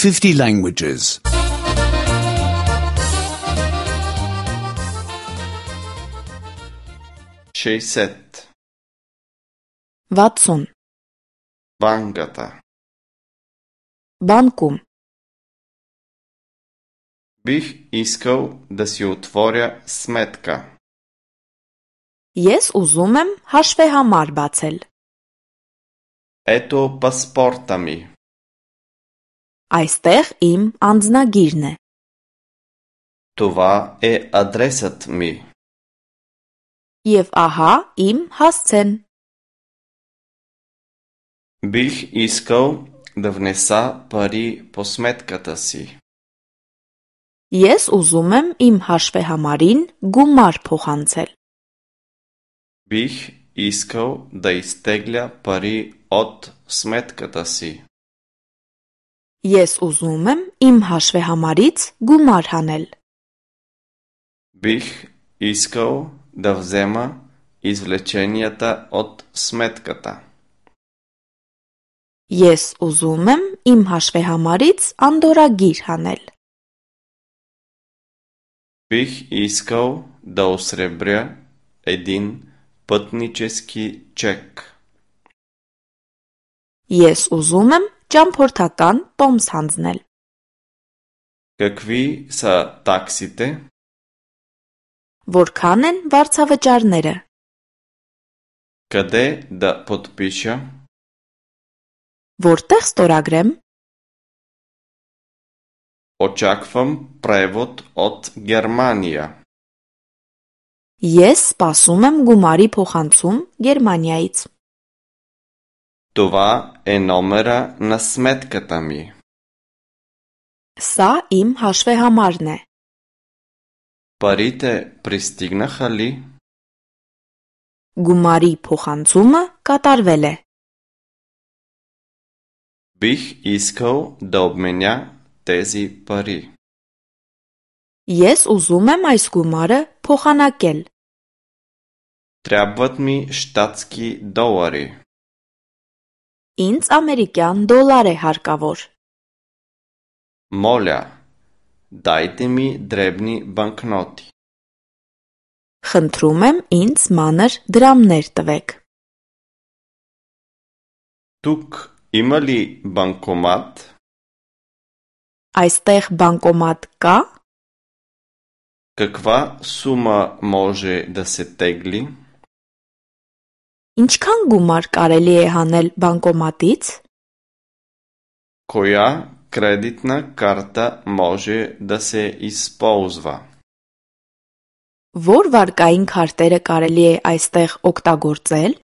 50 languages. 60. 60. Банката. Բանկում. Бих искал да си отворя сметка. Ես ուզում եմ հաշվեհամար բացել։ Ето паспорта ми. Այստեղ իմ անձնագիրն է։ Това е адресът ми. Եվ ահա իմ հասցեն։ Бих искал да внеса пари по сметката си. Ես ուզում եմ իմ հաշվեհամարին գումար փոխանցել։ Бих искал да изтегля пари от сметката си. Ես ուզում եմ իմ հաշվեհամարից գումար հանել։ Бих искал да взема извлеченията от сметката. Ես ուզում եմ իմ հաշվեհամարից անդորրագիր հանել։ Бих искал да осребря един пътнически чек. Ես ուզում եմ ճամփորդական տոմս հանձնել։ Какви са таксите? Որքան են վարձավճարները։ Къде да подпиша? Որտեղ ստորագրեմ։ Очаквам превод от Германия. Ես սպասում եմ գումարի փոխանցում Գերմանիայից։ Това е номера на сметката ми. Սա իմ հաշվեհամարն է։ Парите пристигнаха ли? Գումարի փոխանցումը կատարվել է։ Бих искал да обменя тези пари. Ես ուզում եմ այս գումարը փոխանակել։ Трябват ми щатски долари. Ինձ ամերիկյան դոլար է հարկավոր։ Моля, дайте ми дребни банкноти. Խնդրում եմ ինձ մանր դրամներ տվեք։ Тук има ли банкомат? Այստեղ բանկոմատ կա։ Каква сума може да се тегли? Ինչքան գումար կարելի է հանել բանկոմատից։ Коя кредитна карта може да се използва? Որ վարկային քարտերը կարելի է այստեղ օգտագործել։